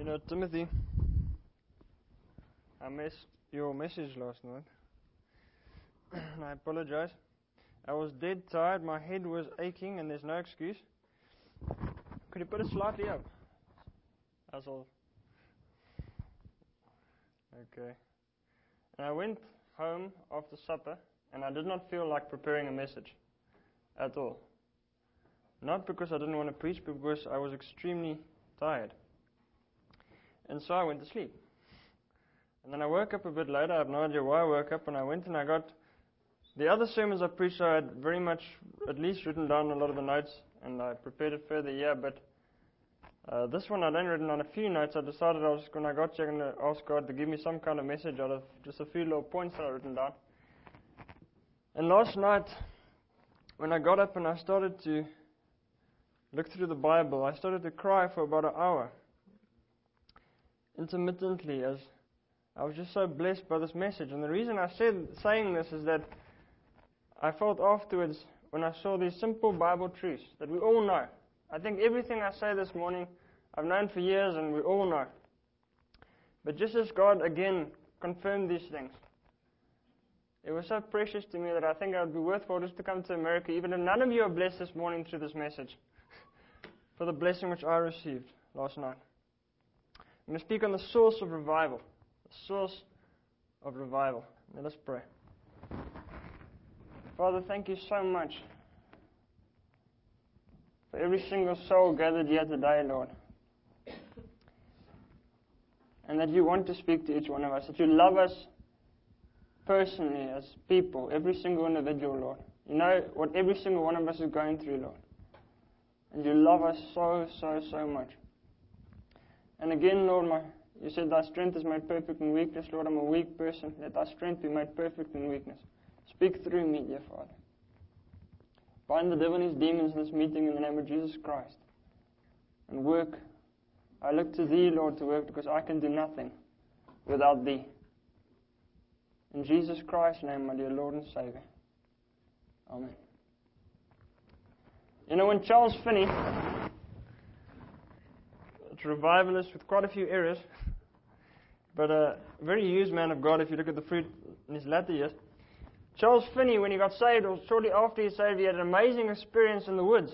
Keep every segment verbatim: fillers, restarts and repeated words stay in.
You know, Timothy, I missed your message last night. And I apologize. I was dead tired, my head was aching, and there's no excuse. Could you put it slightly up? That's all. Okay. And I went home after supper, and I did not feel like preparing a message at all. Not because I didn't want to preach, but because I was extremely tired. And so I went to sleep. And then I woke up a bit later. I have no idea why I woke up, and I went and I got the other sermons I preached. I had very much at least written down a lot of the notes, and I prepared it further here. But uh, this one I'd only written down a few notes. I decided I was when I got here, going to ask God to give me some kind of message out of just a few little points that I'd written down. And last night, when I got up and I started to look through the Bible, I started to cry for about an hour. Intermittently, as I was just so blessed by this message. And the reason I said saying this is that I felt afterwards, when I saw these simple Bible truths that we all know. I think everything I say this morning, I've known for years and we all know. But just as God again confirmed these things, it was so precious to me that I think it would be worthwhile just to come to America, even if none of you are blessed this morning through this message, for the blessing which I received last night. I'm going to speak on the source of revival. The source of revival. Let us pray. Father, thank you so much for every single soul gathered here today, Lord. And that you want to speak to each one of us. That you love us personally as people, every single individual, Lord. You know what every single one of us is going through, Lord. And you love us so, so, so much. And again, Lord, my, you said thy strength is made perfect in weakness. Lord, I'm a weak person. Let thy strength be made perfect in weakness. Speak through me, dear Father. Bind the devil and his demons in this meeting in the name of Jesus Christ. And work. I look to thee, Lord, to work because I can do nothing without thee. In Jesus Christ's name, my dear Lord and Savior. Amen. You know, when Charles Finney, a revivalist with quite a few errors, but a very used man of God if you look at the fruit in his latter years, Charles Finney, when he got saved, or shortly after he was saved, he had an amazing experience in the woods.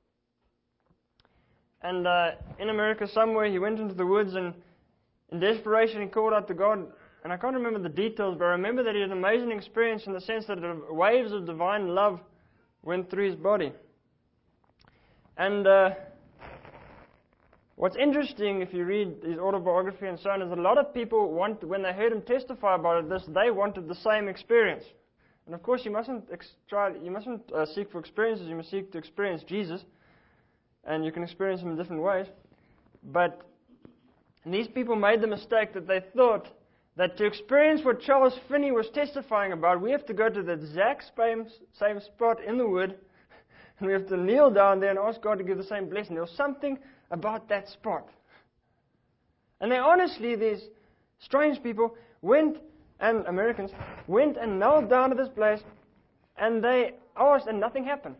And uh, in America somewhere, he went into the woods and in desperation he called out to God. And I can't remember the details, but I remember that he had an amazing experience in the sense that the waves of divine love went through his body. And uh, what's interesting, if you read his autobiography and so on, is a lot of people want, when they heard him testify about it, this, they wanted the same experience. And of course, you mustn't ex- try, you mustn't uh, seek for experiences. You must seek to experience Jesus, and you can experience him in different ways. But these people made the mistake that they thought that to experience what Charles Finney was testifying about, we have to go to the exact same, same spot in the wood, and we have to kneel down there and ask God to give the same blessing. There was something about that spot. And they honestly, these strange people, went, and Americans, went and knelt down to this place, and they asked, and nothing happened.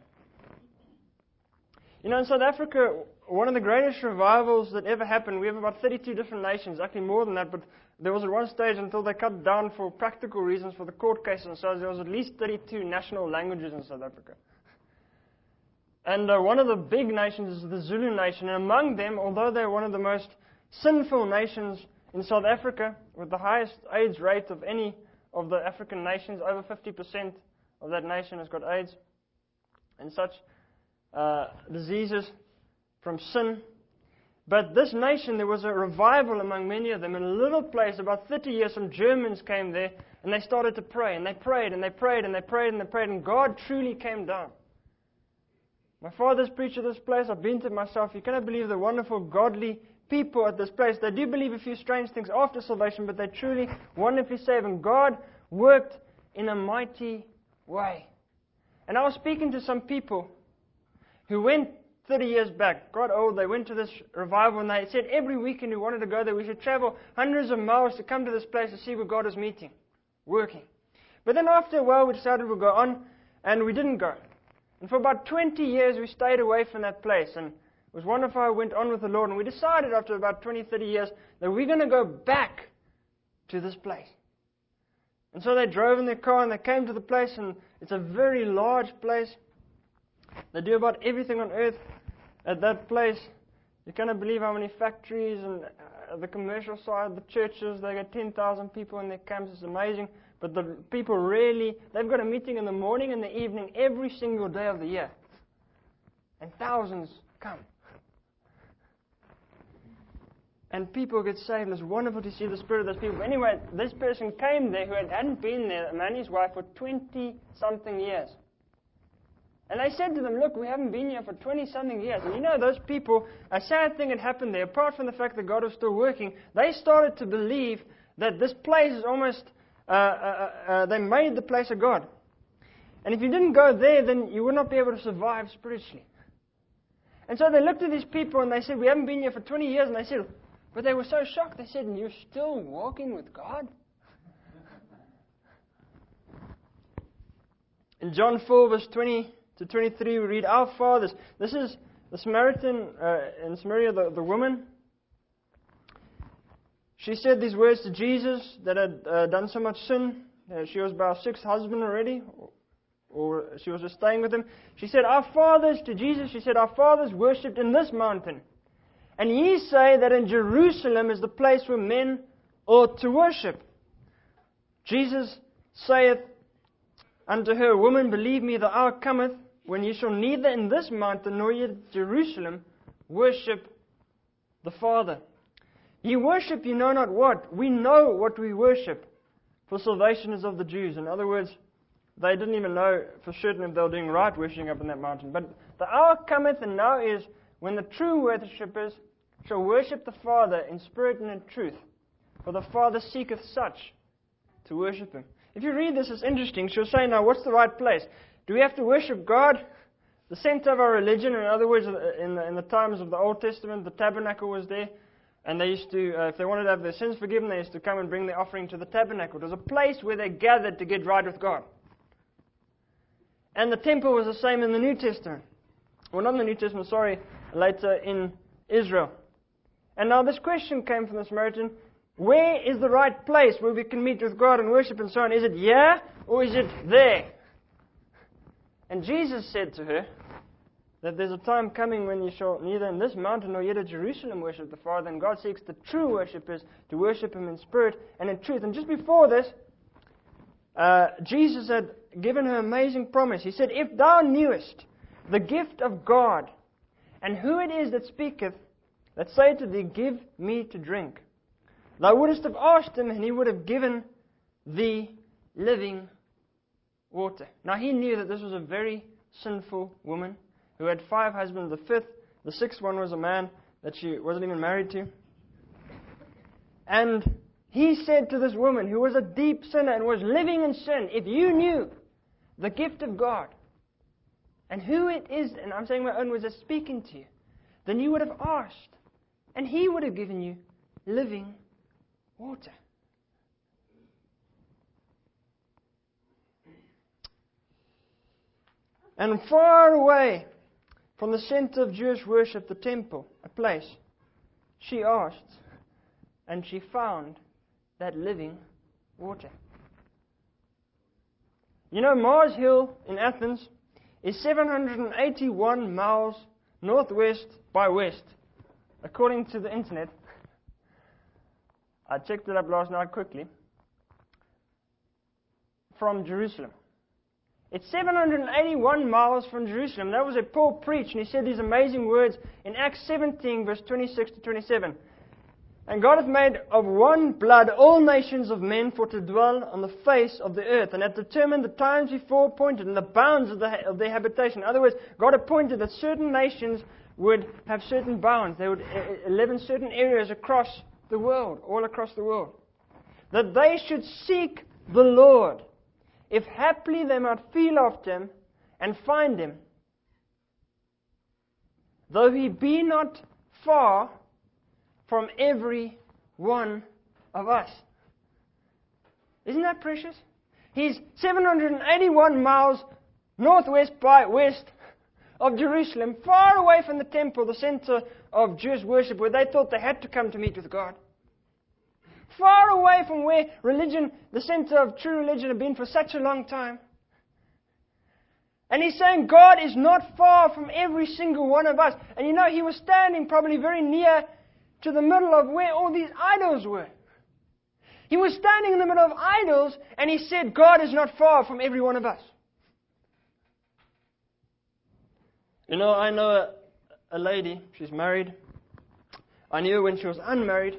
You know, in South Africa, one of the greatest revivals that ever happened, we have about thirty-two different nations, actually more than that, but there was at one stage until they cut down for practical reasons for the court case, and so there was at least thirty-two national languages in South Africa. And uh, one of the big nations is the Zulu nation, and among them, although they're one of the most sinful nations in South Africa, with the highest AIDS rate of any of the African nations, over fifty percent of that nation has got AIDS, and such uh, diseases from sin. But this nation, there was a revival among many of them. In a little place, about thirty years, some Germans came there, and they started to pray, and they prayed, and they prayed, and they prayed, and they prayed, and God truly came down. My father's preached at this place. I've been to it myself. You cannot believe the wonderful, godly people at this place. They do believe a few strange things after salvation, but they truly wonderfully saved. And God worked in a mighty way. And I was speaking to some people who went thirty years back, got old, they went to this revival, and they said every weekend we wanted to go there. We should travel hundreds of miles to come to this place to see where God is meeting, working. But then after a while we decided we'd go on, and we didn't go. And for about twenty years we stayed away from that place. And was one of our went on with the Lord, and we decided after about twenty, thirty years that we're going to go back to this place. And so they drove in their car and they came to the place, and it's a very large place. They do about everything on earth at that place. You cannot believe how many factories and uh, the commercial side, the churches, they got ten thousand people in their camps. It's amazing. But the people really, they've got a meeting in the morning and the evening every single day of the year. And thousands come. And people get saved. It's wonderful to see the spirit of those people. Anyway, this person came there who had, hadn't been there, a man and his wife, for twenty-something years. And I said to them, look, we haven't been here for twenty-something years. And you know, those people, a sad thing had happened there. Apart from the fact that God was still working, they started to believe that this place is almost, uh, uh, uh, they made the place a God. And if you didn't go there, then you would not be able to survive spiritually. And so they looked at these people and they said, we haven't been here for twenty years. And they said, but they were so shocked. They said, and you're still walking with God? In John four, verse twenty to twenty-three, we read, our fathers. This is the Samaritan, uh, in Samaria, the, the woman. She said these words to Jesus that had uh, done so much sin. Uh, she was by her sixth husband already, or, or she was just staying with him. She said, our fathers, to Jesus, she said, our fathers worshipped in this mountain. And ye say that in Jerusalem is the place where men ought to worship. Jesus saith unto her, woman, believe me, the hour cometh when ye shall neither in this mountain nor yet Jerusalem worship the Father. Ye worship ye know not what. We know what we worship, for salvation is of the Jews. In other words, they didn't even know for certain if they were doing right worshipping up in that mountain. But the hour cometh, and now is, when the true worshippers shall worship the Father in spirit and in truth. For the Father seeketh such to worship Him. If you read this, it's interesting. She'll say, now, what's the right place? Do we have to worship God? The center of our religion, in other words, in the, in the times of the Old Testament, the tabernacle was there. And they used to, uh, if they wanted to have their sins forgiven, they used to come and bring their offering to the tabernacle. It was a place where they gathered to get right with God. And the temple was the same in the New Testament. Well, not in the New Testament, sorry, later in Israel. And now this question came from the Samaritan, where is the right place where we can meet with God and worship and so on? Is it here or is it there? And Jesus said to her that there's a time coming when you shall neither in this mountain nor yet at Jerusalem worship the Father, and God seeks the true worshippers to worship Him in spirit and in truth. And just before this, uh, Jesus had given her an amazing promise. He said, if thou knewest the gift of God, and who it is that speaketh, that say to thee, give me to drink, thou wouldest have asked Him, and He would have given thee living water. Now He knew that this was a very sinful woman who had five husbands. The fifth, the sixth one was a man that she wasn't even married to. And He said to this woman, who was a deep sinner and was living in sin, if you knew the gift of God, and who it is, and I'm saying my own words, that's speaking to you, then you would have asked, and He would have given you living water. And far away from the center of Jewish worship, the temple, a place, she asked, and she found that living water. You know, Mars Hill in Athens is seven hundred eighty-one miles northwest by west, according to the internet. I checked it up last night quickly. From Jerusalem. It's seven hundred eighty-one miles from Jerusalem. That was where Paul preached, and he said these amazing words in Acts seventeen, verse twenty-six to twenty-seven. And God hath made of one blood all nations of men for to dwell on the face of the earth, and hath determined the times before appointed and the bounds of, the, of their habitation. In other words, God appointed that certain nations would have certain bounds. They would uh, live in certain areas across the world, all across the world. That they should seek the Lord, if haply they might feel after Him and find Him, though He be not far from every one of us. Isn't that precious? He's seven hundred eighty-one miles northwest by west of Jerusalem, far away from the temple, the center of Jewish worship, where they thought they had to come to meet with God. Far away from where religion, the center of true religion, had been for such a long time. And he's saying God is not far from every single one of us. And you know, he was standing probably very near to the middle of where all these idols were. He was standing in the middle of idols, and he said God is not far from every one of us. You know, I know a, a lady, she's married. I knew her when she was unmarried.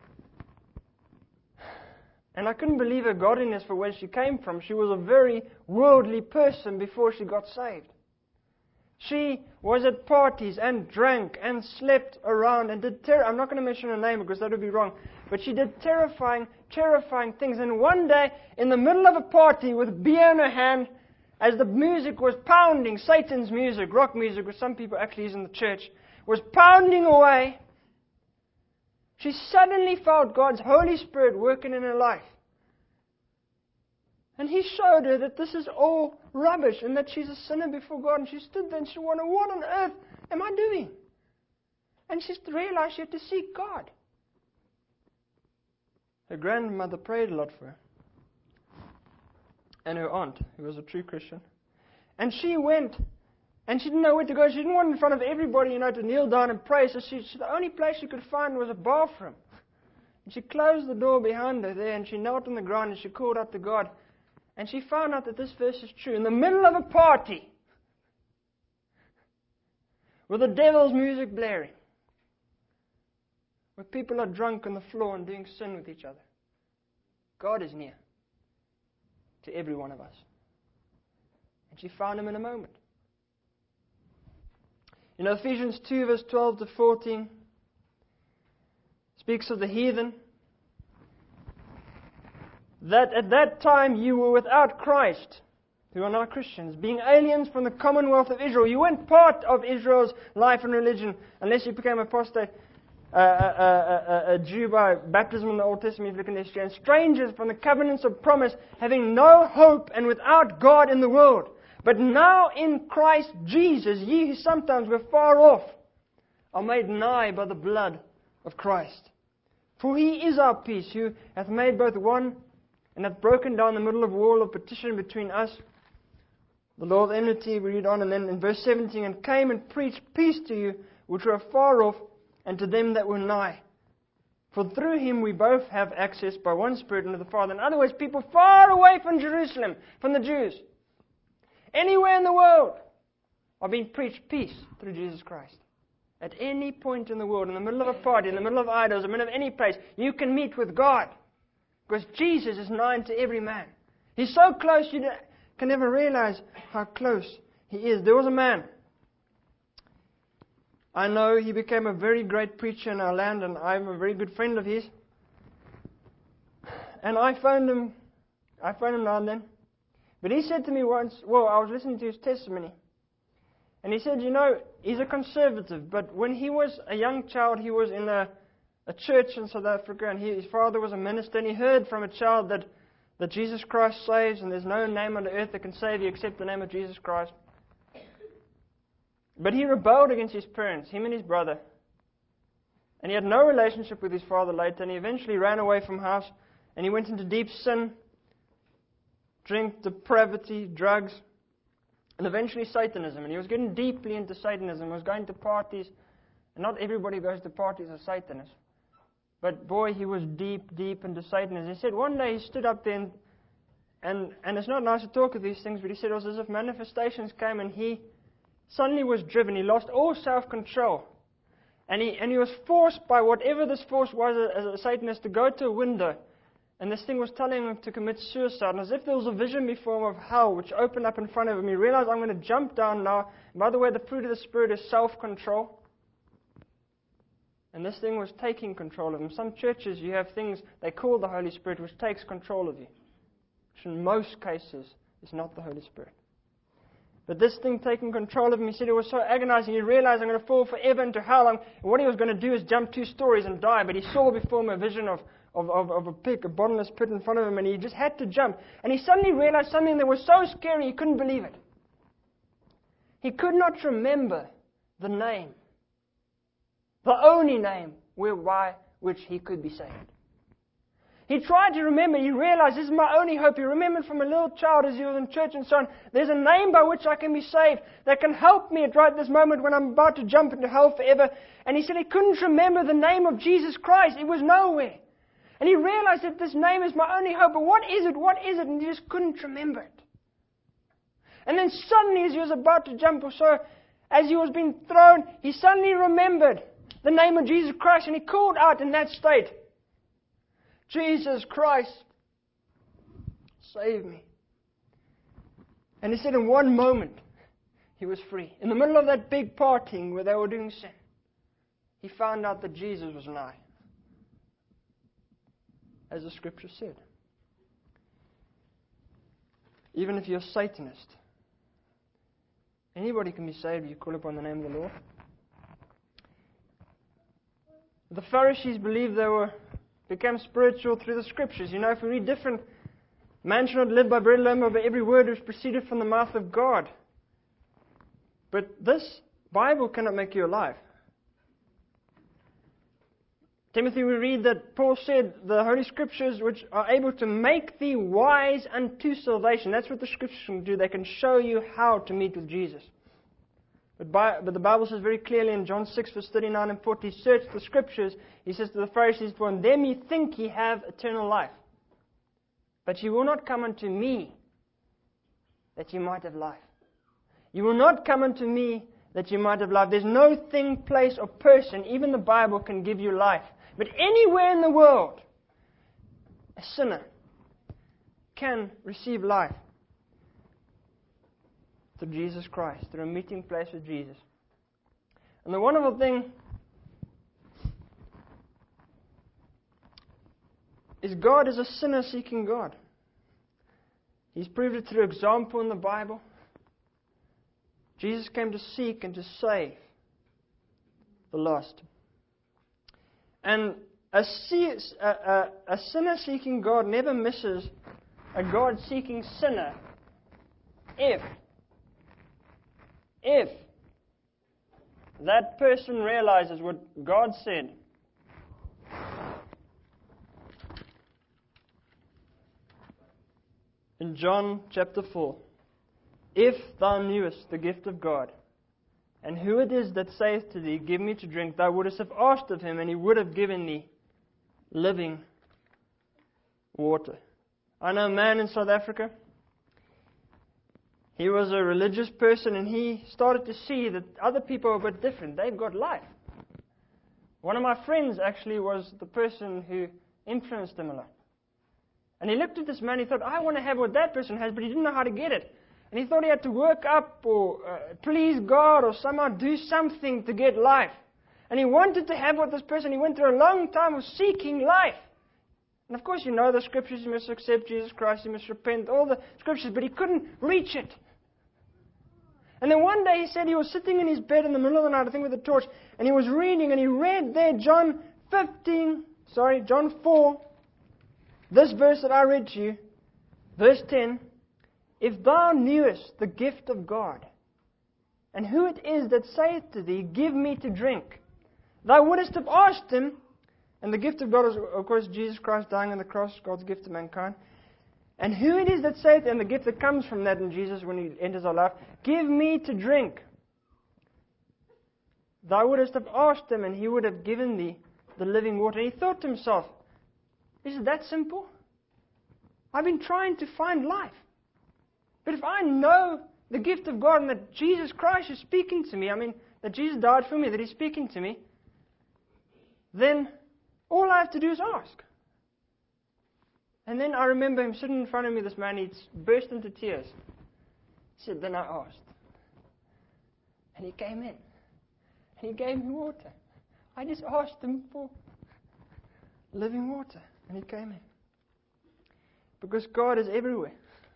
And I couldn't believe her godliness for where she came from. She was a very worldly person before she got saved. She was at parties and drank and slept around and did ter- I'm not going to mention her name because that would be wrong. But she did terrifying, terrifying things. And one day, in the middle of a party with beer in her hand, as the music was pounding, Satan's music, rock music, which some people actually use in the church, was pounding away, she suddenly felt God's Holy Spirit working in her life. And He showed her that this is all rubbish and that she's a sinner before God. And she stood there and she wondered, what on earth am I doing? And she realized she had to seek God. Her grandmother prayed a lot for her. And her aunt, who was a true Christian. And she went, and she didn't know where to go. She didn't want in front of everybody, you know, to kneel down and pray. So she, she, the only place she could find was a bathroom. And she closed the door behind her there, and she knelt on the ground, and she called out to God. And she found out that this verse is true. In the middle of a party, with the devil's music blaring, where people are drunk on the floor and doing sin with each other, God is near to every one of us. And she found Him in a moment. You know, Ephesians two, verse twelve to fourteen, speaks of the heathen. That at that time you were without Christ, who are now Christians, being aliens from the commonwealth of Israel. You weren't part of Israel's life and religion unless you became apostate. Uh, a, a, a, a Jew by baptism in the Old Testament, if you look in the history, and strangers from the covenants of promise, having no hope and without God in the world. But now in Christ Jesus, ye who sometimes were far off, are made nigh by the blood of Christ. For He is our peace, who hath made both one, and hath broken down the middle of wall of partition between us, the law of enmity. We read on, and then in verse seventeen, and came and preached peace to you, which were far off, and to them that were nigh. For through Him we both have access by one Spirit unto the Father. In other words, people far away from Jerusalem, from the Jews, anywhere in the world, are being preached peace through Jesus Christ. At any point in the world, in the middle of a party, in the middle of idols, in the middle of any place, you can meet with God. Because Jesus is nigh to every man. He's so close you can never realize how close He is. There was a man, I know he became a very great preacher in our land, and I'm a very good friend of his. And I phoned him, I phoned him now and then. But he said to me once, well, I was listening to his testimony, and he said, you know, he's a conservative, but when he was a young child, he was in a, a church in South Africa, and he, his father was a minister, and he heard from a child that, that Jesus Christ saves, and there's no name on the earth that can save you except the name of Jesus Christ. But he rebelled against his parents, him and his brother. And he had no relationship with his father later, and he eventually ran away from house, and he went into deep sin, drink, depravity, drugs, and eventually Satanism. And he was getting deeply into Satanism. He was going to parties, and not everybody who goes to parties are Satanists. But boy, he was deep, deep into Satanism. He said one day he stood up there, and, and, and it's not nice to talk of these things, but he said it was as if manifestations came, and he suddenly was driven. He lost all self-control. And he, and he was forced by whatever this force was as a Satanist to go to a window. And this thing was telling him to commit suicide. And as if there was a vision before him of hell which opened up in front of him, he realized, I'm going to jump down now. And by the way, the fruit of the Spirit is self-control. And this thing was taking control of him. Some churches, you have things they call the Holy Spirit, which takes control of you. Which in most cases is not the Holy Spirit. But this thing taking control of him, he said it was so agonizing. He realized, I'm going to fall forever into hell. And what he was going to do is jump two stories and die. But he saw before him a vision of, of, of, of a pit, a bottomless pit in front of him. And he just had to jump. And he suddenly realized something that was so scary he couldn't believe it. He could not remember the name, the only name whereby which he could be saved. He tried to remember. He realized, this is my only hope. He remembered from a little child as he was in church and so on, there's a name by which I can be saved that can help me at right this moment when I'm about to jump into hell forever. And he said he couldn't remember the name of Jesus Christ. It was nowhere. And he realized that this name is my only hope. But what is it? What is it? And he just couldn't remember it. And then suddenly, as he was about to jump or so, as he was being thrown, he suddenly remembered the name of Jesus Christ. And he called out in that state, Jesus Christ, save me. And he said in one moment, he was free. In the middle of that big partying where they were doing sin, he found out that Jesus was nigh, as the Scripture said. Even if you're a Satanist, anybody can be saved if you call upon the name of the Lord. The Pharisees believed they were became spiritual through the Scriptures. You know, if we read different, man should not live by bread alone, but by every word which proceeded from the mouth of God. But this Bible cannot make you alive. Timothy, we read that Paul said, the Holy Scriptures which are able to make thee wise unto salvation. That's what the Scriptures can do. They can show you how to meet with Jesus. But, by, but the Bible says very clearly in John six, verse thirty-nine and forty, search the Scriptures. He says to the Pharisees, for in them ye think ye have eternal life. But ye will not come unto me, that ye might have life. You will not come unto me, that you might have life. There's no thing, place, or person, even the Bible, can give you life. But anywhere in the world, a sinner can receive life through Jesus Christ, through a meeting place with Jesus. And the wonderful thing is God is a sinner-seeking God. He's proved it through example in the Bible. Jesus came to seek and to save the lost. And a, a, a, a sinner-seeking God never misses a God-seeking sinner if, if that person realizes what God said. In John chapter four, if thou knewest the gift of God, and who it is that saith to thee, give me to drink, thou wouldst have asked of him, and he would have given thee living water. I know a man in South Africa. He was a religious person, and he started to see that other people are a bit different. They've got life. One of my friends actually was the person who influenced him a lot. And he looked at this man, he thought, I want to have what that person has, but he didn't know how to get it. And he thought he had to work up or uh, please God or somehow do something to get life. And he wanted to have what this person, he went through a long time of seeking life. And of course you know the Scriptures, you must accept Jesus Christ, you must repent, all the Scriptures, but he couldn't reach it. And then one day he said he was sitting in his bed in the middle of the night, I think with a torch, and he was reading, and he read there John fifteen, sorry, John four, this verse that I read to you, verse ten, if thou knewest the gift of God, and who it is that saith to thee, give me to drink, thou wouldst have asked him, and the gift of God is, of course, Jesus Christ dying on the cross, God's gift to mankind, and who it is that saith, and the gift that comes from that in Jesus when He enters our life, give me to drink, thou wouldst have asked him, and He would have given thee the living water. And he thought to himself, is it that simple? I've been trying to find life. But if I know the gift of God and that Jesus Christ is speaking to me, I mean, that Jesus died for me, that He's speaking to me, then all I have to do is ask. And then I remember him sitting in front of me, this man, he burst into tears. He said, then I asked. And He came in. And He gave me water. I just asked Him for living water. And He came in. Because God is everywhere.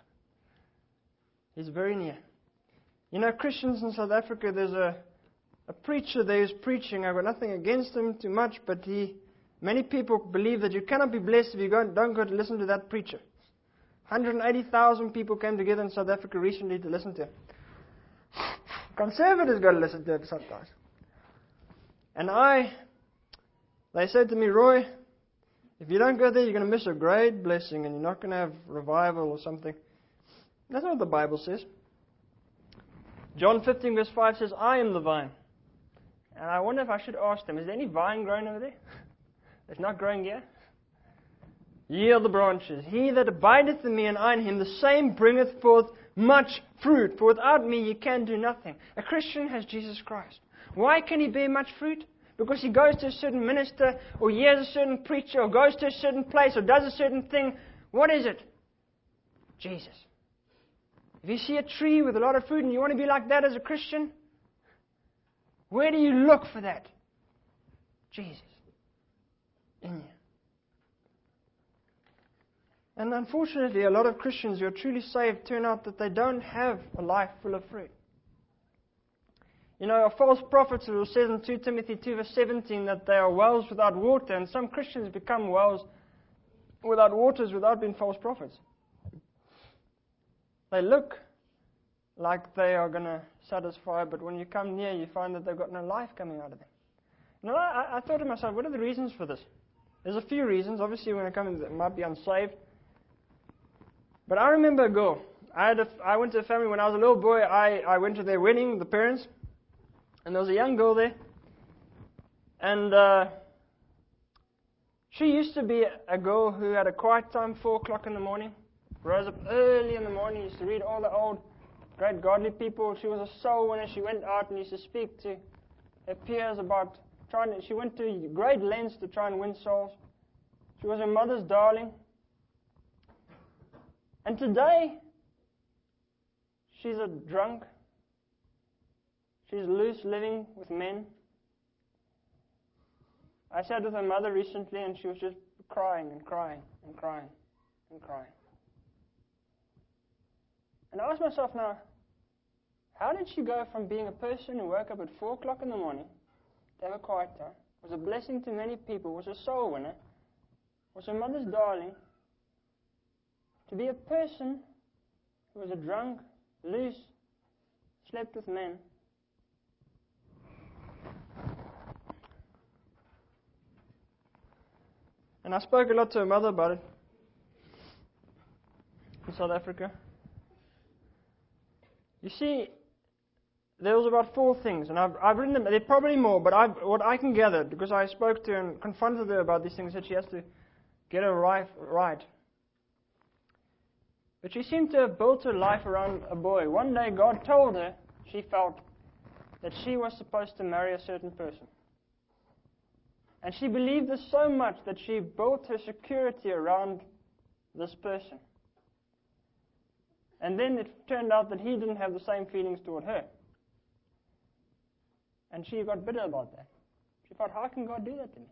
He's very near. You know, Christians in South Africa, there's a, a preacher there who's preaching. I've got nothing against him too much, but he, many people believe that you cannot be blessed if you go, don't go to listen to that preacher. one hundred eighty thousand people came together in South Africa recently to listen to him. Conservatives got to listen to it sometimes. And I, they said to me, Roy, if you don't go there, you're going to miss a great blessing and you're not going to have revival or something. That's not what the Bible says. John fifteen verse five says, I am the vine. And I wonder if I should ask them, is there any vine growing over there? It's not growing here? Ye are the branches. He that abideth in me and I in him, the same bringeth forth much fruit. For without me ye can do nothing. A Christian has Jesus Christ. Why can he bear much fruit? Because he goes to a certain minister, or hears a certain preacher, or goes to a certain place, or does a certain thing. What is it? Jesus. If you see a tree with a lot of fruit and you want to be like that as a Christian, where do you look for that? Jesus. In you. And unfortunately, a lot of Christians who are truly saved turn out that they don't have a life full of fruit. You know, a false prophets, it says in Second Timothy two verse seventeen that they are wells without water, and some Christians become wells without waters without being false prophets. They look like they are going to satisfy, but when you come near, you find that they've got no life coming out of them. Now, I, I thought to myself, what are the reasons for this? There's a few reasons. Obviously, when it comes, it might be unsaved. But I remember a girl. I, had a, I went to a family when I was a little boy. I, I went to their wedding, the parents, and there was a young girl there. And uh, she used to be a girl who had a quiet time, four o'clock in the morning. Rose up early in the morning, used to read all the old, great godly people. She was a soul winner. She went out and used to speak to her peers about trying to, she went to great lengths to try and win souls. She was her mother's darling. And today, she's a drunk. She's loose living with men. I sat with her mother recently and she was just crying and crying and crying and crying. And I asked myself now, how did she go from being a person who woke up at four o'clock in the morning to have a quiet time, was a blessing to many people, was a soul winner, was her mother's darling, to be a person who was a drunk, loose, slept with men? And I spoke a lot to her mother about it in South Africa. You see, there was about four things, and I've, I've written them. There are probably more, but I've, what I can gather, because I spoke to her and confronted her about these things, that she has to get her life right. But she seemed to have built her life around a boy. One day God told her, she felt, that she was supposed to marry a certain person. And she believed this so much that she built her security around this person. And then it turned out that he didn't have the same feelings toward her. And she got bitter about that. She thought, how can God do that to me?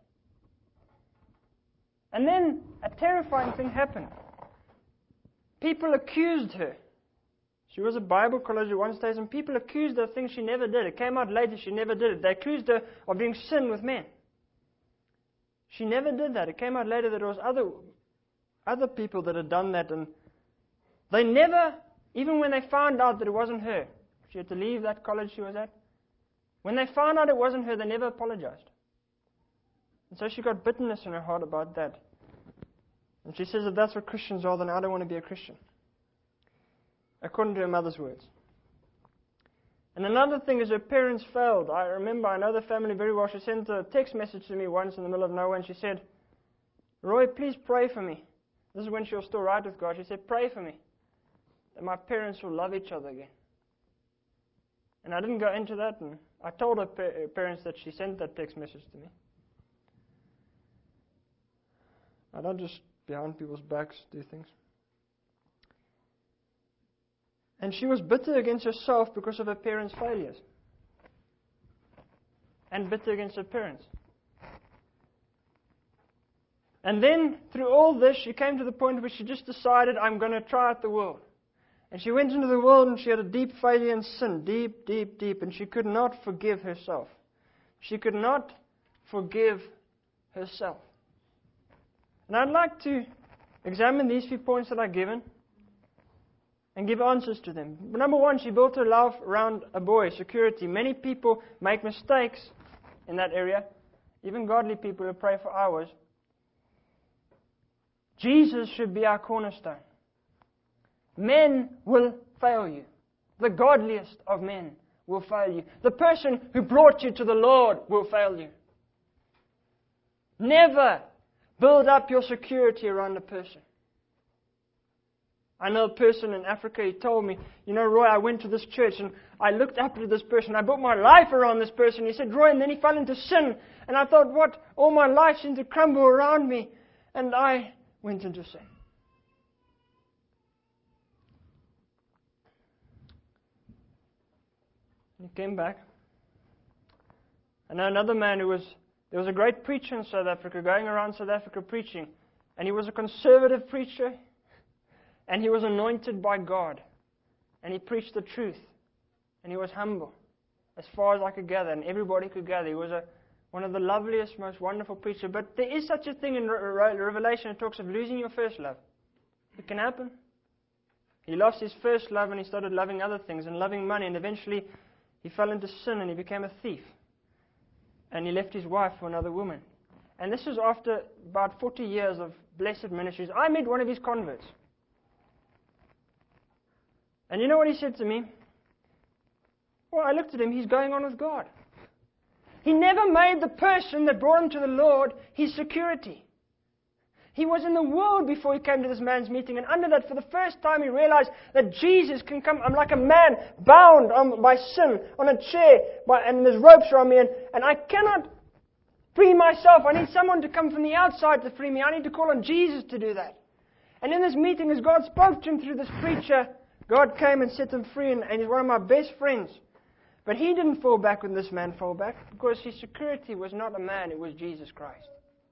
And then a terrifying thing happened. People accused her. She was a Bible college at one stage, and people accused her of things she never did. It came out later she never did it. They accused her of doing sin with men. She never did that. It came out later that there was other, other people that had done that, and they never, even when they found out that it wasn't her, she had to leave that college she was at, when they found out it wasn't her, they never apologized. And so she got bitterness in her heart about that. And she says, if that's what Christians are, then I don't want to be a Christian. According to her mother's words. And another thing is her parents failed. I remember, I know the family very well. She sent a text message to me once in the middle of nowhere, and she said, Roy, please pray for me. This is when she was still right with God. She said, pray for me, that my parents will love each other again. And I didn't go into that, and I told her, pa- her parents that she sent that text message to me. I don't just behind people's backs do things. And she was bitter against herself because of her parents' failures. And bitter against her parents. And then, through all this, she came to the point where she just decided, I'm going to try out the world. And she went into the world and she had a deep failure in sin. Deep, deep, deep. And she could not forgive herself. She could not forgive herself. And I'd like to examine these few points that I've given. and give answers to them. Number one, she built her life around a boy, security. Many people make mistakes in that area, even godly people who pray for hours. Jesus should be our cornerstone. Men will fail you. The godliest of men will fail you. The person who brought you to the Lord will fail you. Never build up your security around a person. I know a person in Africa, he told me, you know, Roy, I went to this church and I looked up to this person. I built my life around this person. He said, Roy, and then he fell into sin. And I thought, what? All my life seemed to crumble around me. And I went into sin. He came back. I know another man who was, there was a great preacher in South Africa going around South Africa preaching. And he was a conservative preacher. And he was anointed by God. And he preached the truth. And he was humble, as far as I could gather, and everybody could gather. He was a, one of the loveliest, most wonderful preachers. But there is such a thing in Re- Revelation. It talks of losing your first love. It can happen. He lost his first love and he started loving other things and loving money. And eventually he fell into sin and he became a thief. And he left his wife for another woman. And this was after about forty years of blessed ministries. I met one of his converts. And you know what he said to me? Well, I looked at him, he's going on with God. He never made the person that brought him to the Lord his security. He was in the world before he came to this man's meeting, and under that, for the first time, he realized that Jesus can come. I'm like a man bound um, by sin on a chair, by, and there's ropes around me, and, and I cannot free myself. I need someone to come from the outside to free me. I need to call on Jesus to do that. And in this meeting, as God spoke to him through this preacher, God came and set him free, and, and he's one of my best friends. But he didn't fall back when this man fell back, because his security was not a man, it was Jesus Christ.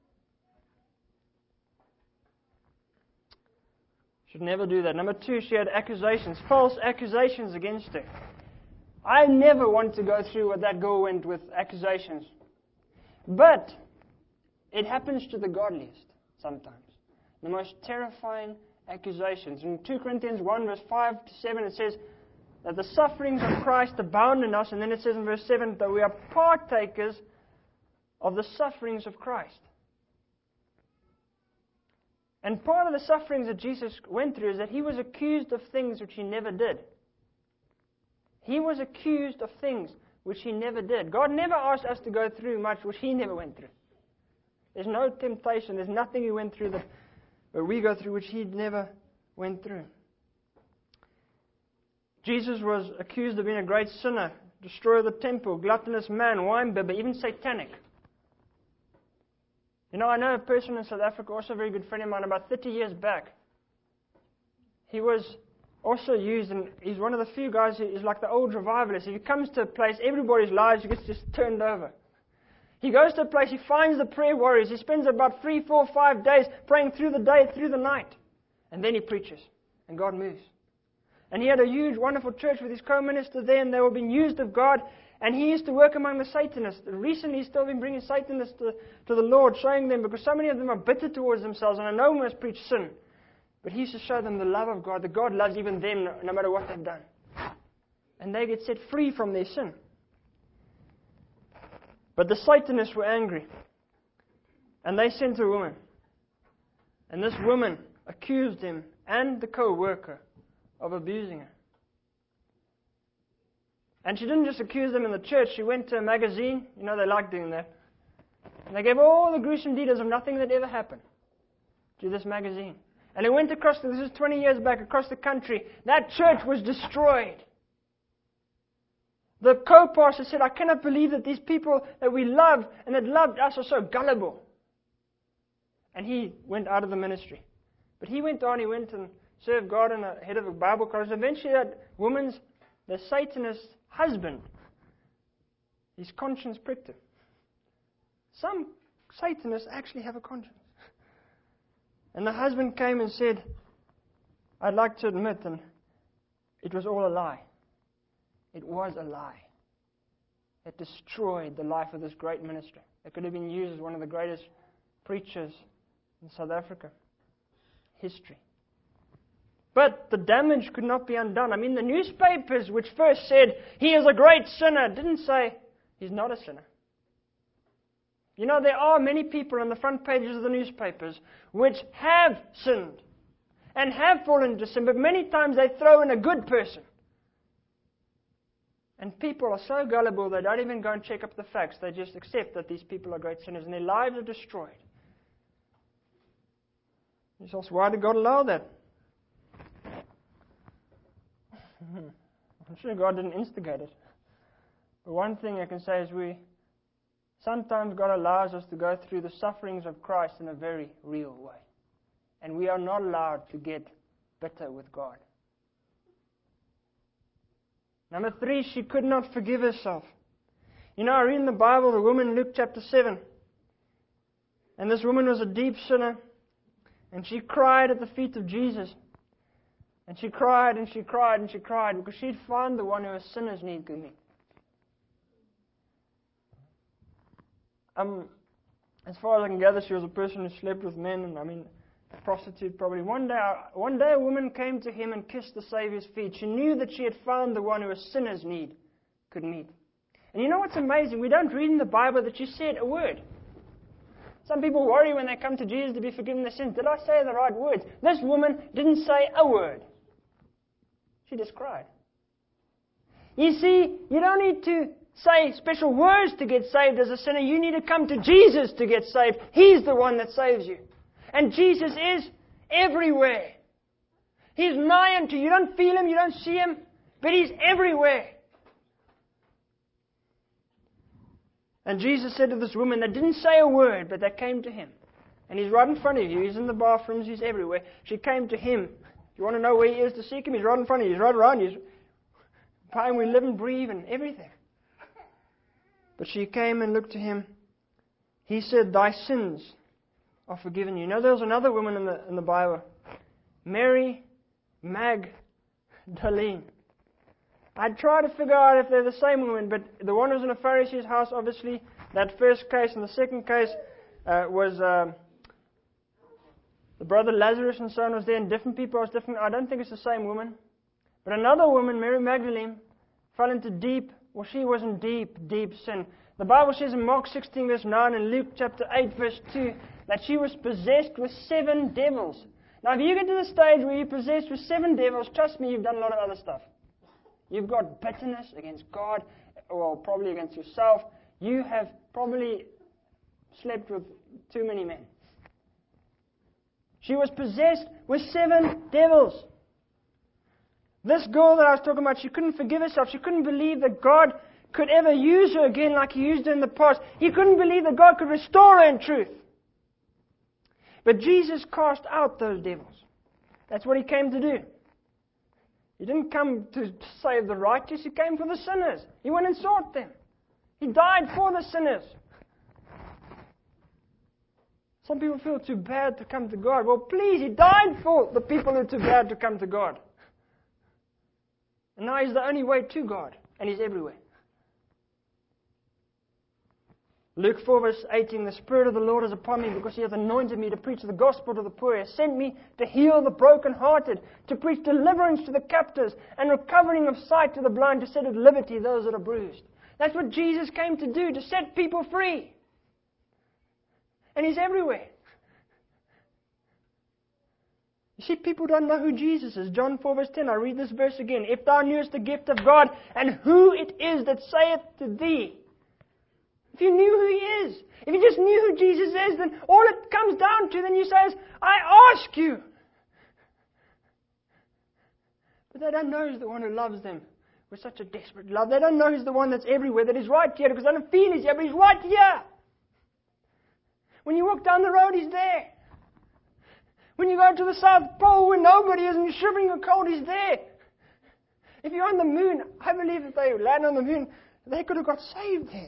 Should never do that. Number two, she had accusations, false accusations against her. I never want to go through what that girl went with accusations. But it happens to the godliest sometimes. The most terrifying accusations. In two Corinthians one, verse five to seven, it says that the sufferings of Christ abound in us, and then it says in verse seven that we are partakers of the sufferings of Christ. And part of the sufferings that Jesus went through is that he was accused of things which he never did. He was accused of things which he never did. God never asked us to go through much which he never went through. There's no temptation, there's nothing he went through that But we go through which he never went through. Jesus was accused of being a great sinner, destroyer of the temple, gluttonous man, wine-bibber, even satanic. You know, I know a person in South Africa, also a very good friend of mine, about thirty years back. He was also used, and he's one of the few guys who is like the old revivalist. If he comes to a place, everybody's lives gets just turned over. He goes to a place, he finds the prayer warriors. He spends about three, four, five days praying through the day, through the night. And then he preaches. And God moves. And he had a huge, wonderful church with his co-minister there, and they were being used of God. And he used to work among the Satanists. Recently, he's still been bringing Satanists to, to the Lord, showing them, because so many of them are bitter towards themselves, and I know we must preach sin. But he used to show them the love of God, that God loves even them, no, no matter what they've done. And they get set free from their sin. But the Satanists were angry. And they sent a woman. And this woman accused him and the co-worker of abusing her. And she didn't just accuse them in the church. She went to a magazine. You know, they like doing that. And they gave all the gruesome details of nothing that ever happened to this magazine. And it went across, the, this is twenty years back, across the country. That church was destroyed. The co-pastor said, I cannot believe that these people that we love and that loved us are so gullible. And he went out of the ministry. But he went on, he went and served God and a head of a Bible college. Eventually that woman's, the Satanist husband, his conscience pricked him. Some Satanists actually have a conscience. And the husband came and said, I'd like to admit, and it was all a lie. It was a lie. It destroyed the life of this great minister. It could have been used as one of the greatest preachers in South Africa history. But the damage could not be undone. I mean, the newspapers which first said, he is a great sinner, didn't say, he's not a sinner. You know, there are many people on the front pages of the newspapers which have sinned and have fallen into sin, but many times they throw in a good person. And people are so gullible, they don't even go and check up the facts. They just accept that these people are great sinners and their lives are destroyed. You say, why did God allow that? I'm sure God didn't instigate it. But one thing I can say is we sometimes God allows us to go through the sufferings of Christ in a very real way. And we are not allowed to get bitter with God. Number three, she could not forgive herself. You know, I read in the Bible, the woman in Luke chapter seven. And this woman was a deep sinner. And she cried at the feet of Jesus. And she cried and she cried and she cried because she'd found the one who has sinners need to meet. Um, as far as I can gather, she was a person who slept with men, and I mean, a prostitute probably. One day, one day a woman came to him and kissed the Savior's feet. She knew that she had found the one who a sinner's need could meet. And you know what's amazing? We don't read in the Bible that she said a word. Some people worry when they come to Jesus to be forgiven their sins. Did I say the right words? This woman didn't say a word. She just cried. You see, you don't need to say special words to get saved as a sinner. You need to come to Jesus to get saved. He's the one that saves you. And Jesus is everywhere. He's nigh unto you. You don't feel Him, you don't see Him, but He's everywhere. And Jesus said to this woman that didn't say a word, but that came to Him. And He's right in front of you. He's in the bathrooms. He's everywhere. She came to Him. You want to know where He is to seek Him? He's right in front of you. He's right around you. By Him we live and breathe and everything. But she came and looked to Him. He said, thy sins are forgiven you. You know, there was another woman in the, in the Bible. Mary Magdalene. I tried to figure out if they're the same woman, but the one who was in a Pharisee's house, obviously, that first case, and the second case uh, was uh, the brother Lazarus and so on was there, and different people was different. I don't think it's the same woman. But another woman, Mary Magdalene, fell into deep, well, she was in deep, deep sin. The Bible says in Mark sixteen verse nine and Luke chapter eight verse two that she was possessed with seven devils. Now, if you get to the stage where you're possessed with seven devils, trust me, you've done a lot of other stuff. You've got bitterness against God, or probably against yourself. You have probably slept with too many men. She was possessed with seven devils. This girl that I was talking about, she couldn't forgive herself. She couldn't believe that God could ever use her again like He used her in the past. He couldn't believe that God could restore her in truth. But Jesus cast out those devils. That's what He came to do. He didn't come to save the righteous. He came for the sinners. He went and sought them. He died for the sinners. Some people feel too bad to come to God. Well, please, He died for the people who are too bad to come to God. And now He's the only way to God. And He's everywhere. Luke four verse eighteen, the Spirit of the Lord is upon me because He hath anointed me to preach the gospel to the poor. He has sent me to heal the brokenhearted, to preach deliverance to the captives, and recovering of sight to the blind, to set at liberty those that are bruised. That's what Jesus came to do, to set people free. And He's everywhere. You see, people don't know who Jesus is. John four verse ten, I read this verse again. If thou knewest the gift of God, and who it is that saith to thee. If you knew who He is, if you just knew who Jesus is, then all it comes down to, then you say is, I ask you. But they don't know He's the one who loves them with such a desperate love. They don't know He's the one that's everywhere, that is right here, because they don't feel He's here, but He's right here. When you walk down the road, He's there. When you go to the South Pole where nobody is and you're shivering and cold, He's there. If you're on the moon, I believe if they land on the moon, they could have got saved there.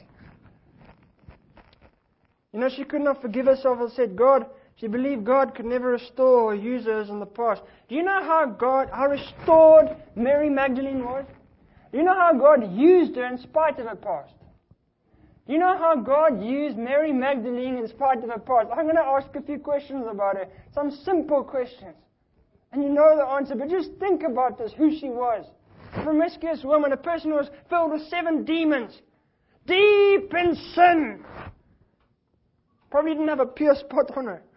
You know, she could not forgive herself and said, God, she believed God could never restore or use her as in the past. Do you know how God, how restored Mary Magdalene was? Do you know how God used her in spite of her past? Do you know how God used Mary Magdalene in spite of her past? I'm going to ask a few questions about her. Some simple questions. And you know the answer, but just think about this, who she was. A promiscuous woman, a person who was filled with seven demons, deep in sin. Probably didn't have a pure spot on her.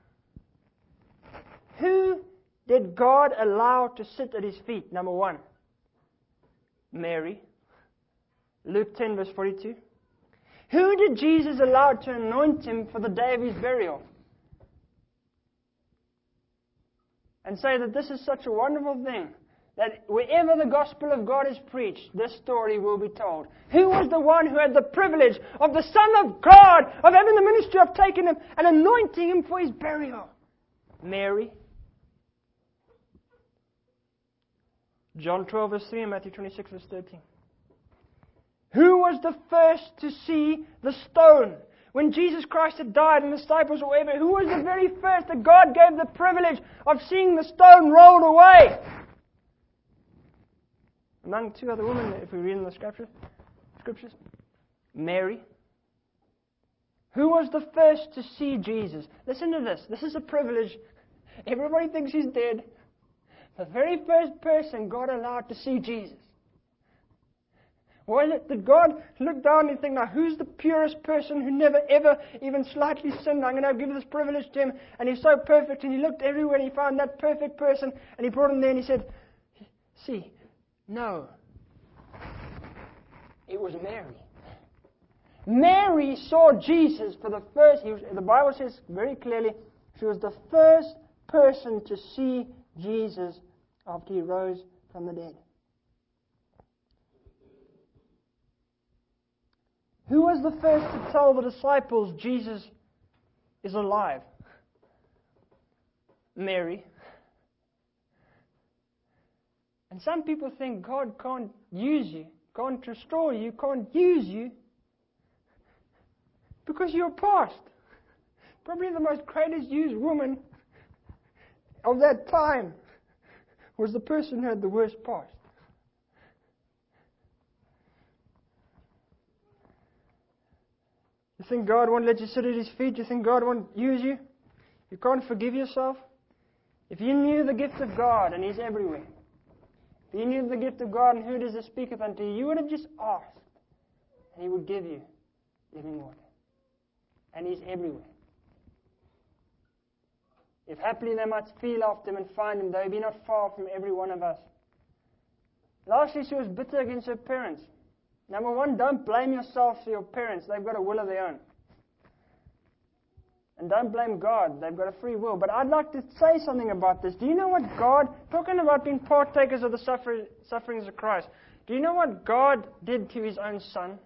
Who did God allow to sit at His feet? Number one, Mary. Luke ten verse forty-two. Who did Jesus allow to anoint Him for the day of His burial? And say that this is such a wonderful thing, that wherever the gospel of God is preached, this story will be told. Who was the one who had the privilege of the Son of God, of having the ministry of taking Him and anointing Him for His burial? Mary. John twelve verse three and Matthew twenty-six verse thirteen. Who was the first to see the stone? When Jesus Christ had died and the disciples were whatever, who was the very first that God gave the privilege of seeing the stone rolled away? Among two other women, if we read in the scriptures, scriptures, Mary. Who was the first to see Jesus? Listen to this. This is a privilege. Everybody thinks He's dead. The very first person God allowed to see Jesus. Was it that God look down and think, now who's the purest person who never ever even slightly sinned? I'm going to give this privilege to him. And he's so perfect. And He looked everywhere and He found that perfect person. And He brought him there and He said, see, no. It was Mary. Mary saw Jesus for the first, he was, the Bible says very clearly, she was the first person to see Jesus after He rose from the dead. Who was the first to tell the disciples Jesus is alive? Mary. And some people think God can't use you, can't restore you, can't use you because you're past. Probably the most greatest used woman of that time was the person who had the worst past. You think God won't let you sit at His feet? You think God won't use you? You can't forgive yourself? If you knew the gift of God, and He's everywhere, if you knew the gift of God and who it is that speaketh unto you, you would have just asked, and He would give you living water. And He's everywhere. If haply they might feel after Him and find Him, though He be not far from every one of us. Lastly, she was bitter against her parents. Number one, don't blame yourself for your parents. They've got a will of their own. And don't blame God. They've got a free will. But I'd like to say something about this. Do you know what God, talking about being partakers of the suffer, sufferings of Christ, do you know what God did to His own Son?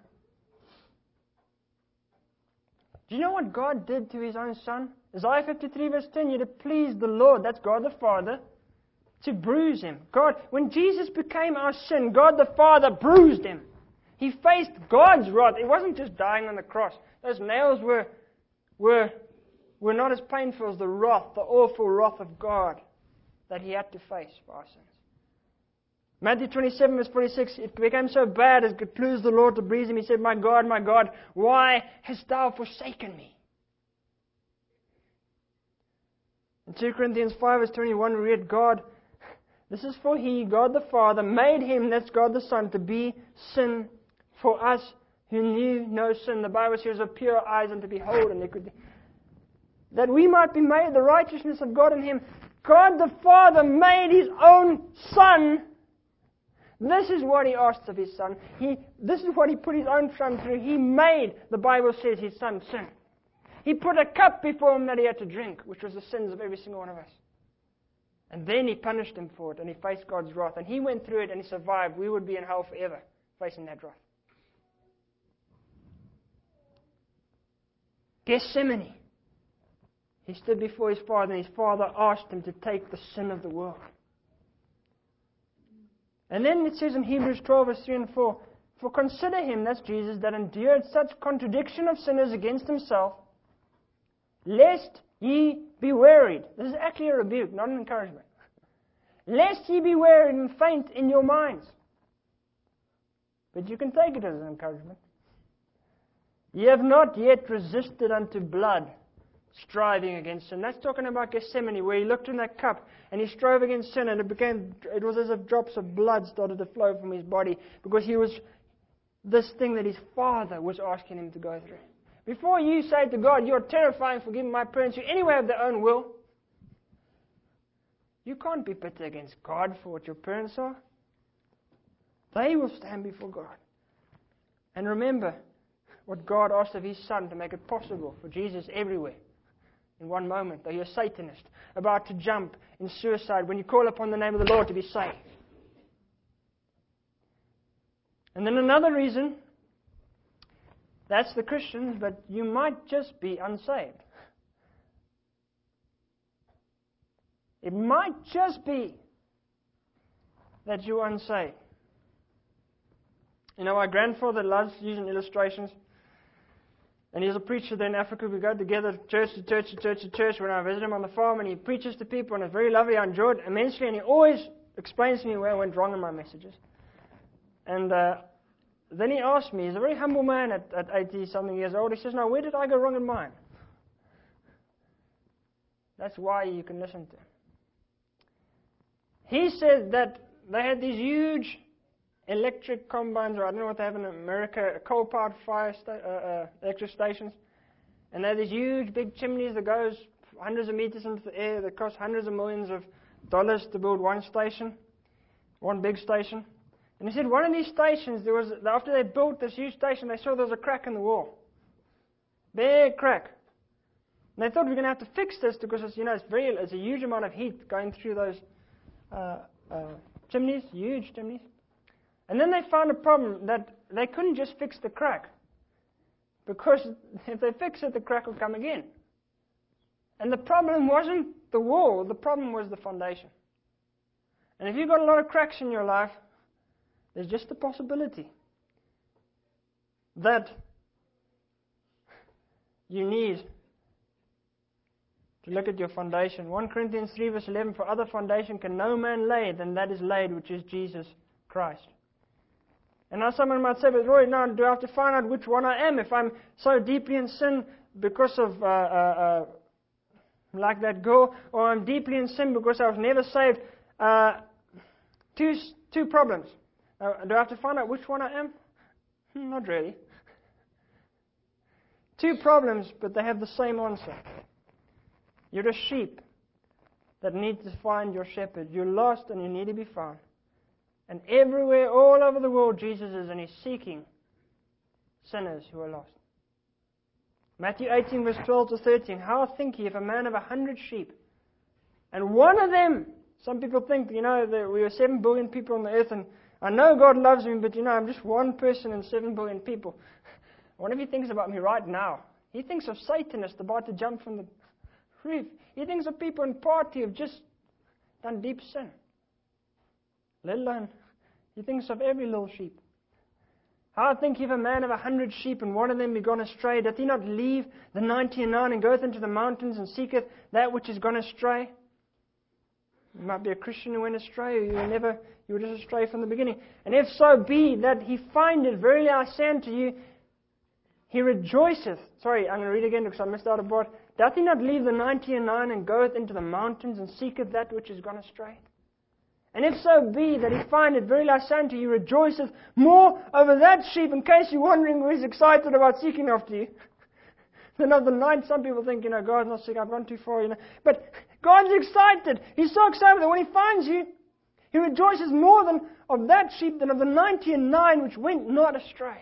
Do you know what God did to His own Son? Isaiah fifty-three verse ten, you're to please the Lord, that's God the Father, to bruise Him. God, when Jesus became our sin, God the Father bruised Him. He faced God's wrath. It wasn't just dying on the cross. Those nails were, were, were not as painful as the wrath, the awful wrath of God that He had to face for our sins. Matthew twenty-seven verse forty-six, it became so bad as it pleased the Lord to bruise Him. He said, my God, my God, why hast Thou forsaken me? In two Corinthians five verse twenty-one, we read, God, this is for He, God the Father, made Him, that's God the Son, to be sin for us who knew no sin. The Bible says, of pure eyes and to behold iniquity. That we might be made the righteousness of God in Him. God the Father made His own Son. This is what He asked of His Son. He, this is what He put His own Son through. He made, the Bible says, His Son sin. He put a cup before Him that He had to drink, which was the sins of every single one of us. And then He punished Him for it, and He faced God's wrath. And He went through it, and He survived. We would be in hell forever, facing that wrath. Gethsemane. He stood before His Father, and His Father asked Him to take the sin of the world. And then it says in Hebrews twelve, verse three and four, for consider Him, that's Jesus, that endured such contradiction of sinners against Himself, lest ye be wearied. This is actually a rebuke, not an encouragement. Lest ye be wearied and faint in your minds. But you can take it as an encouragement. Ye have not yet resisted unto blood, striving against sin. That's talking about Gethsemane, where he looked in that cup and he strove against sin, and it became, it was as if drops of blood started to flow from his body, because he was this thing that his Father was asking him to go through. Before you say to God, you're terrifying, forgive my parents, you anyway have their own will. You can't be bitter against God for what your parents are. They will stand before God. And remember what God asked of His Son to make it possible for Jesus everywhere. In one moment, though you're a Satanist, about to jump in suicide, when you call upon the name of the Lord to be saved. And then another reason, that's the Christians, but you might just be unsaved. It might just be that you're unsaved. You know, my grandfather loves using illustrations. And he's a preacher there in Africa. We go together, church to church to church to church, when I visit him on the farm, and he preaches to people, and it's very lovely. I enjoy it immensely, and he always explains to me where I went wrong in my messages. And uh, then he asked me, he's a very humble man at, at eighty-something years old, he says, now, where did I go wrong in mine? That's why you can listen to him. He said that they had these huge electric combines, or I don't know what they have in America, coal-powered fire sta- uh, uh, electric stations. And they have these huge big chimneys that goes hundreds of meters into the air that cost hundreds of millions of dollars to build one station, one big station. And he said one of these stations, there was after they built this huge station, they saw there was a crack in the wall. Big crack. And they thought, we're going to have to fix this because it's, you know, it's very, it's a huge amount of heat going through those uh, uh, chimneys, huge chimneys. And then they found a problem that they couldn't just fix the crack, because if they fix it, the crack will come again. And the problem wasn't the wall, the problem was the foundation. And if you've got a lot of cracks in your life, there's just a possibility that you need to look at your foundation. First Corinthians three verse eleven, for other foundation can no man lay than that is laid, which is Jesus Christ. And now someone might say, but Roy, now do I have to find out which one I am? If I'm so deeply in sin because of, uh, uh, uh, like that girl, or I'm deeply in sin because I was never saved. Uh, two, two problems. Uh, do I have to find out which one I am? Hmm, not really. Two problems, but they have the same answer. You're a sheep that need to find your shepherd. You're lost and you need to be found. And everywhere, all over the world, Jesus is, and He's seeking sinners who are lost. Matthew eighteen, verse twelve to thirteen. How think ye if a man have a hundred sheep, and one of them, some people think, you know, that we are seven billion people on the earth, and I know God loves me, but you know, I'm just one person in seven billion people. What if He thinks about me right now? He thinks of Satanists about to jump from the roof. He thinks of people in party who've just done deep sin. Let alone, He thinks of every little sheep. How think if a man of a hundred sheep, and one of them be gone astray, doth he not leave the ninety and nine, and goeth into the mountains, and seeketh that which is gone astray? You might be a Christian who went astray, or you were never, you were just astray from the beginning. And if so be that he find it, verily I say unto you, he rejoiceth. Sorry, I'm going to read again because I missed out a part. Doth he not leave the ninety and nine, and goeth into the mountains, and seeketh that which is gone astray? And if so be that he find it, verily I say unto you, rejoiceth more over that sheep, in case you're wondering who is excited about seeking after you, than of the nine. Some people think, you know, God's not sick, I've gone too far, you know. But God's excited. He's so excited that when He finds you, He rejoices more than of that sheep than of the ninety and nine which went not astray.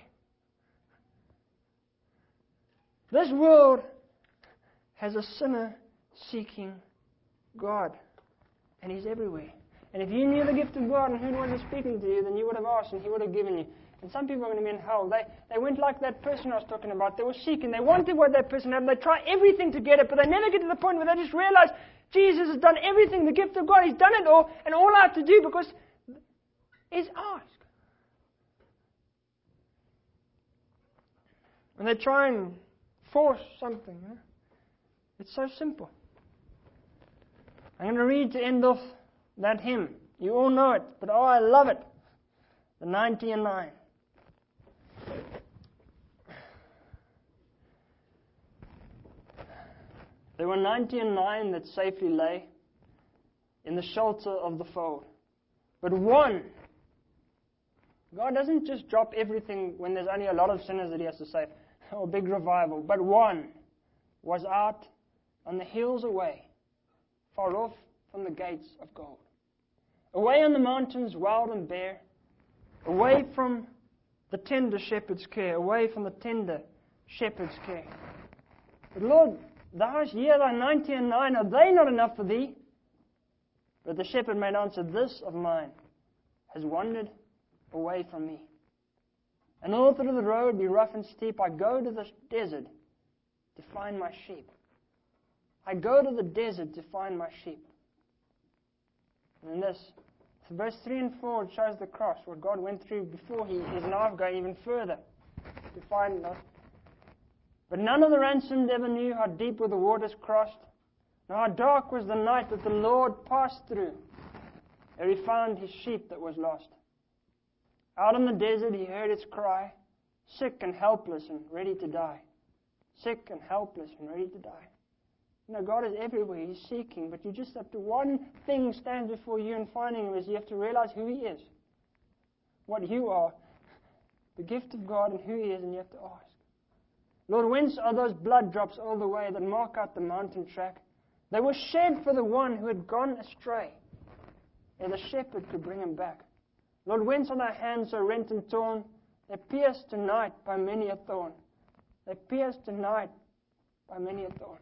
This world has a sinner seeking God, and He's everywhere. And if you knew the gift of God and who was speaking to you, then you would have asked and He would have given you. And some people are going to be in hell. They, they went like that person I was talking about. They were seeking. They wanted what that person had. They try everything to get it, but they never get to the point where they just realize Jesus has done everything. The gift of God, He's done it all. And all I have to do because is ask. And they try and force something. You know? It's so simple. I'm going to read to end off that hymn. You all know it, but oh, I love it. The ninety and nine. There were ninety and nine that safely lay in the shelter of the fold. But one, God doesn't just drop everything when there's only a lot of sinners that He has to save, or a big revival. But one was out on the hills away, far off from the gates of gold. Away on the mountains, wild and bare, away from the tender shepherd's care, away from the tender shepherd's care. But Lord, thou hast here thy ninety and nine, are they not enough for thee? But the shepherd made answer, this of mine has wandered away from me. And all through the road be rough and steep, I go to the desert to find my sheep. I go to the desert to find my sheep. And in this, verse three and four, it shows the cross, what God went through before He is now going even further to find us. But none of the ransomed ever knew how deep were the waters crossed, nor how dark was the night that the Lord passed through, ere He found His sheep that was lost. Out in the desert He heard its cry, sick and helpless and ready to die. Sick and helpless and ready to die. You know, God is everywhere. He's seeking, but you just have to, one thing stands before you in finding Him is you have to realize who He is, what you are, the gift of God and who He is, and you have to ask, Lord, whence are those blood drops all the way that mark out the mountain track? They were shed for the one who had gone astray, ere the shepherd could bring him back. Lord, whence are thy hands so rent and torn? They pierced tonight by many a thorn. They pierced tonight by many a thorn.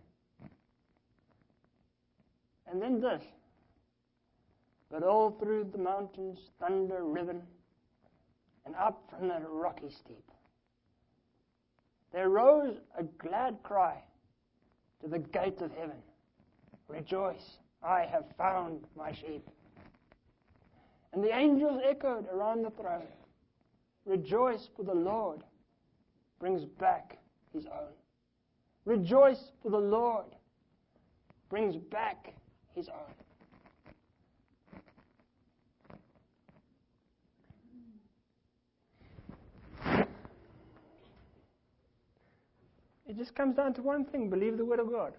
And then this. But all through the mountains, thunder riven, and up from the rocky steep, there rose a glad cry to the gate of heaven. Rejoice, I have found my sheep. And the angels echoed around the throne. Rejoice, for the Lord brings back His own. Rejoice, for the Lord brings back His own. It just comes down to one thing: believe the Word of God.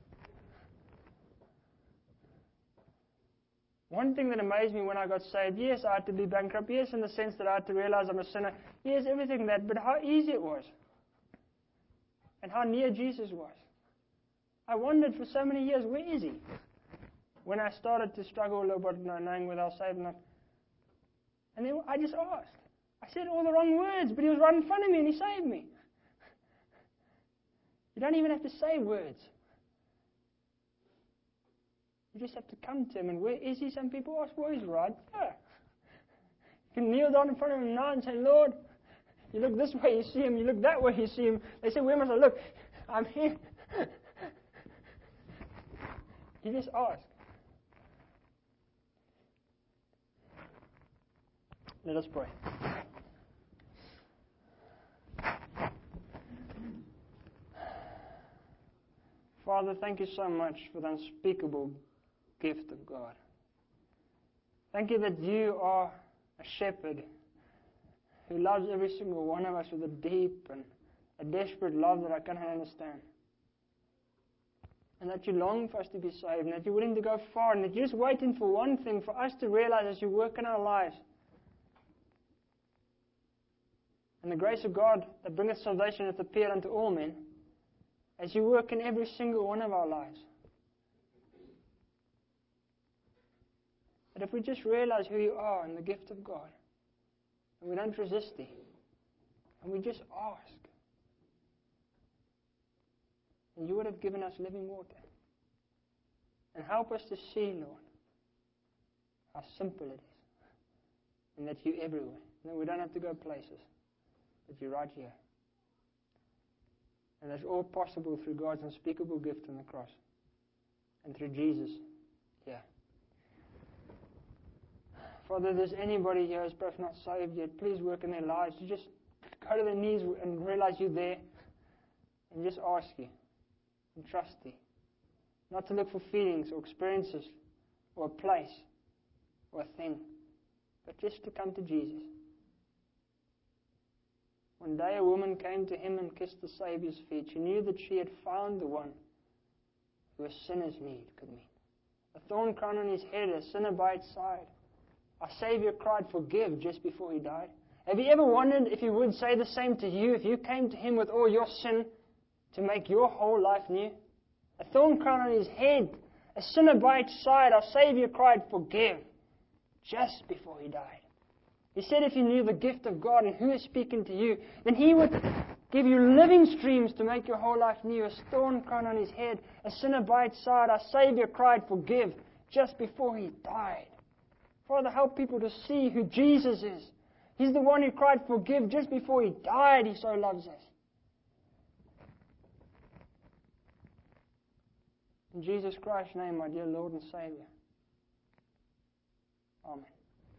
One thing that amazed me when I got saved, yes, I had to be bankrupt, yes, in the sense that I had to realize I'm a sinner, yes, everything that, but how easy it was, and how near Jesus was. I wondered for so many years, where is He? When I started to struggle a little bit, knowing whether I was saved or not. And then I just asked. I said all the wrong words, but He was right in front of me and He saved me. You don't even have to say words. You just have to come to Him. And where is He? Some people ask, well, He's right there. You can kneel down in front of Him now and say, Lord, you look this way, you see Him. You look that way, you see Him. They say, where must I look? I'm here. You just ask. Let us pray. Father, thank You so much for the unspeakable gift of God. Thank You that You are a shepherd who loves every single one of us with a deep and a desperate love that I cannot understand. And that You long for us to be saved, and that You're willing to go far, and that You're just waiting for one thing, for us to realize as You work in our lives. And the grace of God that bringeth salvation hath appeared unto all men, as You work in every single one of our lives. That if we just realize who You are and the gift of God, and we don't resist Thee, and we just ask, and You would have given us living water. And help us to see, Lord, how simple it is, and that You everywhere, and that we don't have to go places, but You're right here. And that's all possible through God's unspeakable gift on the cross, and through Jesus here. Father, if there's anybody here who's perhaps not saved yet, please work in their lives to just go to their knees and realize You're there, and just ask You and trust Thee. Not to look for feelings or experiences or a place or a thing, but just to come to Jesus. One day a woman came to Him and kissed the Saviour's feet. She knew that she had found the one who a sinner's need could meet. A thorn crown on his head, a sinner by his side. Our Savior cried, forgive, just before he died. Have you ever wondered if he would say the same to you if you came to him with all your sin to make your whole life new? A thorn crown on his head, a sinner by his side. Our Savior cried, forgive, just before he died. He said if you knew the gift of God and who is speaking to you, then he would give you living streams to make your whole life new. A thorn crown on his head, a sinner by his side. Our Savior cried, forgive, just before he died. Father, help people to see who Jesus is. He's the one who cried, forgive, just before he died. He so loves us. In Jesus Christ's name, my dear Lord and Savior. Amen.